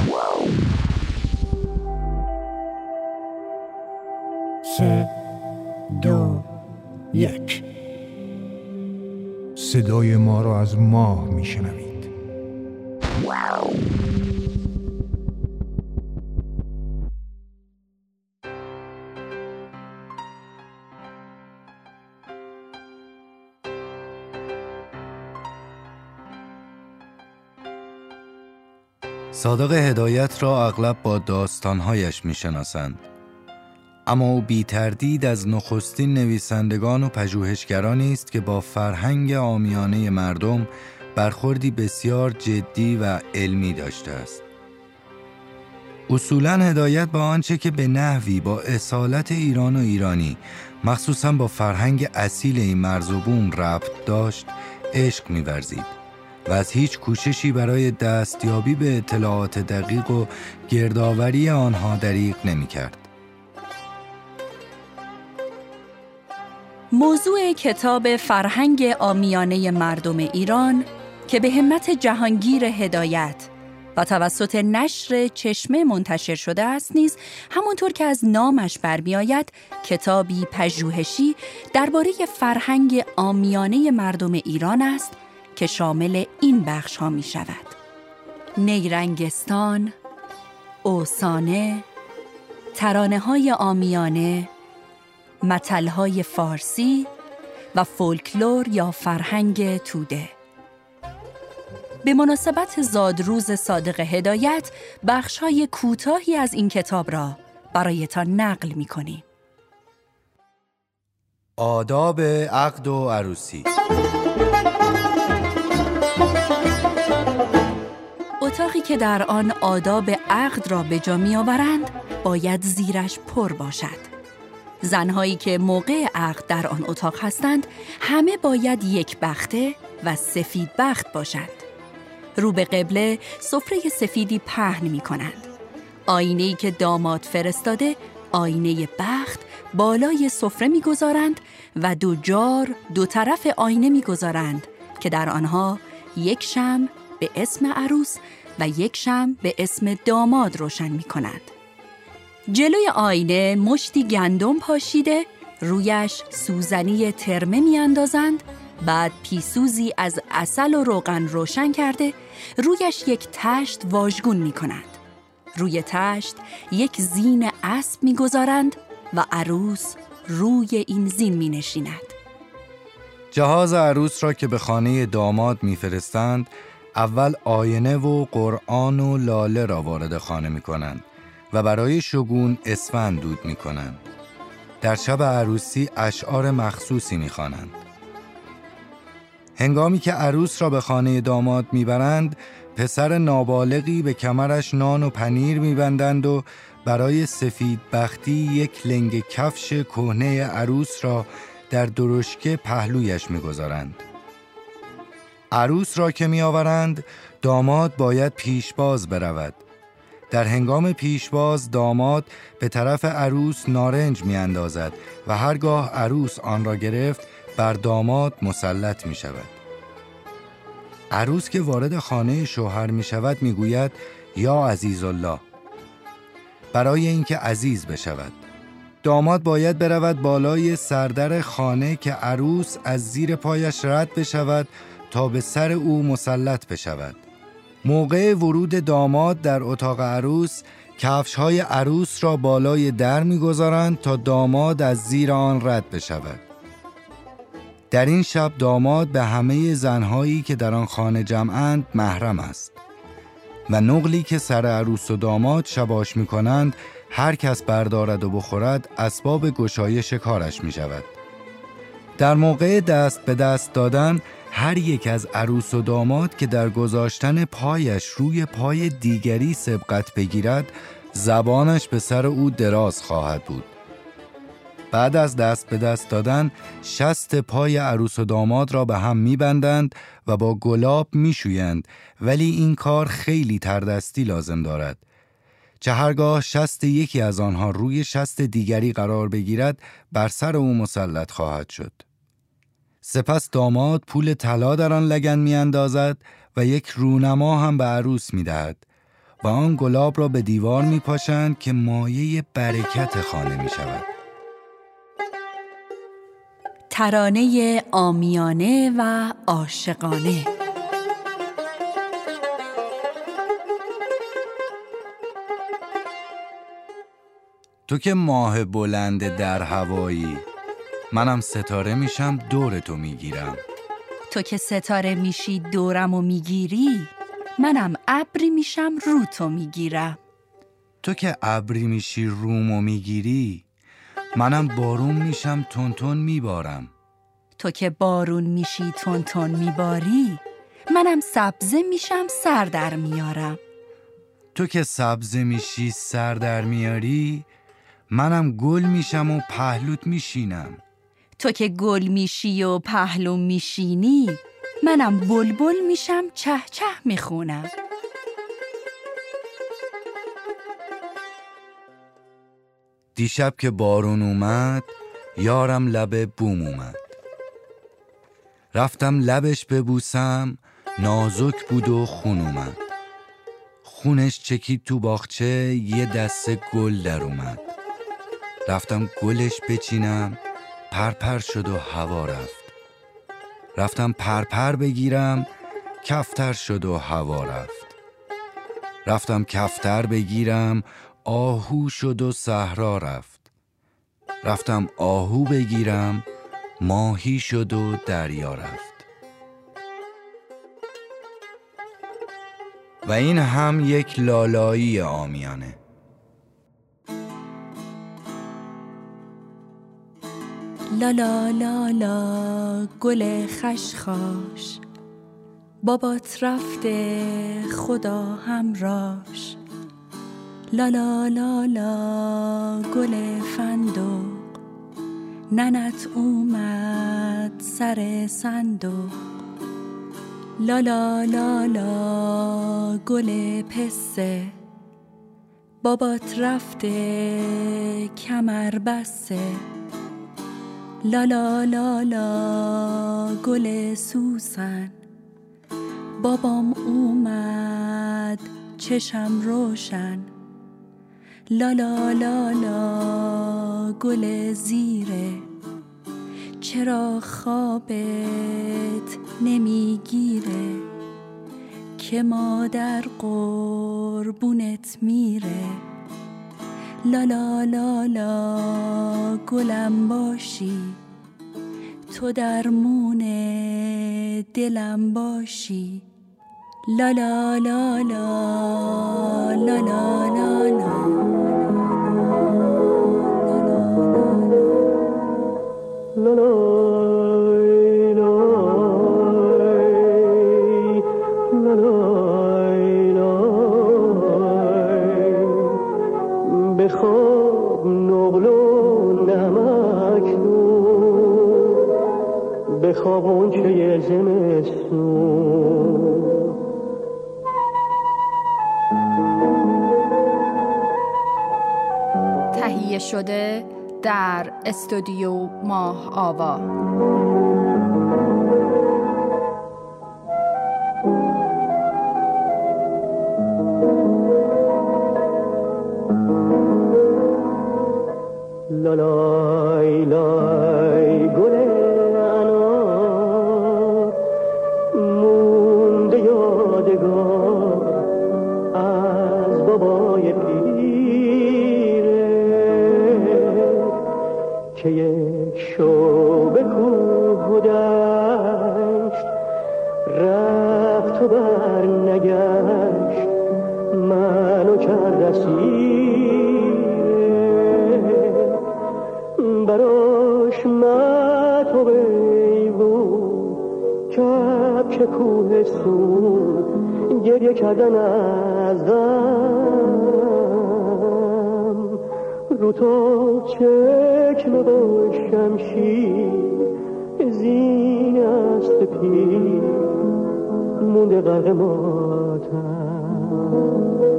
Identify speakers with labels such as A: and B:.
A: سه، دو، یک. صدای ما را از ماه میشنوید.
B: صادق هدایت را اغلب با داستانهایش میشناسند، اما او بی تردید از نخستین نویسندگان و پژوهشگرانی است که با فرهنگ عامیانه مردم برخوردی بسیار جدی و علمی داشته است. اصولاً هدایت با آنچه که به نحوی با اصالت ایران و ایرانی، مخصوصاً با فرهنگ اصیل این مرز و بوم ربط داشت، عشق می‌ورزید و از هیچ کوششی برای دستیابی به اطلاعات دقیق و گردآوری آنها دریغ نمی‌کرد.
C: موضوع کتاب فرهنگ عامیانه مردم ایران که به همت جهانگیر هدایت و توسط نشر چشمه منتشر شده است نیز همانطور که از نامش برمی‌آید کتابی پژوهشی درباره فرهنگ عامیانه مردم ایران است که شامل این بخش‌ها می‌شود: نیرنگستان، اوسانه، ترانه‌های عامیانه، متل‌های فارسی و فولکلور یا فرهنگ توده. به مناسبت زادروز صادق هدایت بخش‌های کوتاهی از این کتاب را برایتان نقل می‌کنیم.
B: آداب عقد و عروسی.
C: اتاقی که در آن آداب عقد را به جا می‌آورند باید زیرش پر باشد. زنهایی که موقع عقد در آن اتاق هستند همه باید یک بخته و سفید بخت باشند. رو به قبله سفره سفیدی پهن می کنند. آینه‌ای که داماد فرستاده آینه بخت بالای سفره می گذارند و دو جار دو طرف آینه می گذارند که در آنها یک شمع به اسم عروس و یک شمع به اسم داماد روشن می کنند. جلوی آینه مشتی گندم پاشیده، رویش سوزنی ترمه می اندازند، بعد پیسوزی از عسل و روغن روشن کرده، رویش یک تشت واژگون می کنند. روی تشت یک زین اسب می گذارند و عروس روی این زین می نشیند.
B: جهاز عروس را که به خانه داماد می فرستند، اول آینه و قرآن و لاله را وارد خانه می کنند و برای شگون اسفند دود می کنند. در شب عروسی اشعار مخصوصی می خوانند. هنگامی که عروس را به خانه داماد می برند، پسر نابالغی به کمرش نان و پنیر می بندند و برای سفید بختی یک لنگ کفش کهنه عروس را در درشکه پهلویش می گذارند. عروس را که می آورند، داماد باید پیشباز برود. در هنگام پیشباز داماد به طرف عروس نارنج می اندازد و هرگاه عروس آن را گرفت بر داماد مسلط می شود. عروس که وارد خانه شوهر می شود می گوید یا عزیز الله، برای اینکه عزیز بشود. داماد باید برود بالای سردر خانه که عروس از زیر پایش رد بشود تا به سر او مسلط بشود. موقع ورود داماد در اتاق عروس، کفش‌های عروس را بالای در می‌گذارند تا داماد از زیر آن رد بشود. در این شب داماد به همه زنهایی که در آن خانه جمعند محرم است و نقلی که سر عروس و داماد شباش می‌کنند هر کس بردارد و بخورد اسباب گشایش کارش می‌شود. در موقع دست به دست دادن هر یک از عروس و داماد که در گذاشتن پایش روی پای دیگری سبقت بگیرد، زبانش به سر او دراز خواهد بود. بعد از دست به دست دادن شست پای عروس و داماد را به هم می‌بندند و با گلاب می‌شویند، ولی این کار خیلی تردستی لازم دارد. چه هرگاه شست یکی از آنها روی شست دیگری قرار بگیرد، بر سر او مسلط خواهد شد. سپس داماد پول طلا در آن لگن می اندازد و یک رونما هم به عروس می دهد. و آن گلاب را به دیوار می پاشند که مایه برکت خانه می شود.
C: ترانه عامیانه و عاشقانه.
B: تو که ماه بلند در هوایی، منم ستاره میشم دور تو میگیرم.
C: تو که ستاره میشی دورم و میگیری، منم ابری میشم رو تو میگیرم.
B: تو که ابری میشی روم و میگیری، منم بارون میشم تون تون میبارم.
C: تو که بارون میشی تون تون میباری، منم سبزه میشم سر در میارم.
B: تو که سبزه میشی سر در میاری، منم گل میشم و پهلوت میشینم.
C: تو که گل میشی و پهلو میشینی، منم بلبل میشم چه چه میخونم.
B: دیشب که بارون اومد، یارم لب بوم اومد. رفتم لبش ببوسم، نازک بود و خون اومد. خونش چکید تو باغچه، یه دسته گل در اومد. رفتم گلش بچینم، پرپر شد و هوا رفت. رفتم پرپر بگیرم، کفتر شد و هوا رفت. رفتم کفتر بگیرم، آهو شد و صحرا رفت. رفتم آهو بگیرم، ماهی شد و دریا رفت. و این هم یک لالایی عامیانه.
C: لا لا لا لا گل خشخاش، بابات رفته خدا همراش. لا لا لا لا گل فندق، ننت اومد سر صندوق. لا لا لا لا گل پسته، بابات رفته کمر بسته. لا لا لا لا گل سوسن، بابام اومد چشم روشن. لا لا لا لا گل زیره، چرا خوابت نمیگیره؟ که مادر قربونت میره. لا لا لا لا گلم باشی، تو درمون دلم باشی. لا لا لا لا لا لا لا لا
D: بخواب نقل و نمک نور، بخواب غنچه زمستون.
C: تهیه شده در استودیو ماه آوا.
D: لالای لای گل انار، مونده یادگار از بابای پیره، که یک شب کوه و دشت رفت و بر نگشت، منو کرد اسیره. براش مطلب بود کبک کوهستون، گریه کردن ازم رو تو چکمه با شمشیر، زین است پیر مونده غرق ماتم.